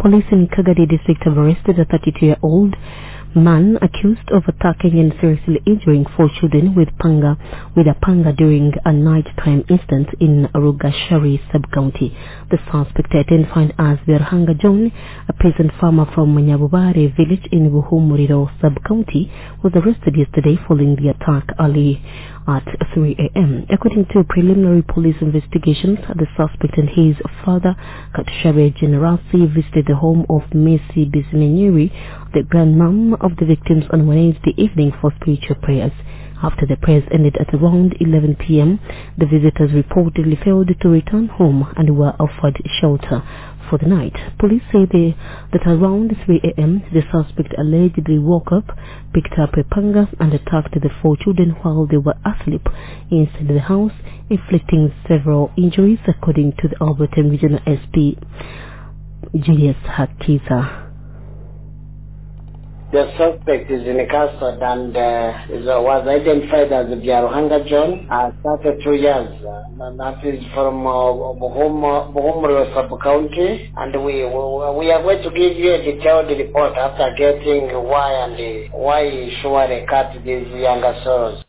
Police in Kagadi district have arrested a 32-year-old man accused of attacking and seriously injuring 4 children with a panga during a nighttime incident in Rugashari sub-county. The suspect, identified as Verhanga John, a peasant farmer from Nyabubare village in Buhumuriro sub-county, was arrested yesterday following the attack early at 3 a.m. According to preliminary police investigations, the suspect and his father, Katushabe Generasi, visited the home of Messi Bismenyeri, the grandmom of the victims, on Wednesday evening for spiritual prayers. After the prayers ended at around 11 p.m., the visitors reportedly failed to return home and were offered shelter for the night. Police say that around 3 a.m., the suspect allegedly woke up, picked up a panga and attacked the 4 children while they were asleep inside the house, inflicting several injuries, according to the Alberton Regional SP, Julius Hakiza. The suspect is in custody and was identified as Biaruhanga John. Started 2 years. That is from Buhumuro sub-county. And we are going to give you a detailed report after getting why he surely cut these younger souls.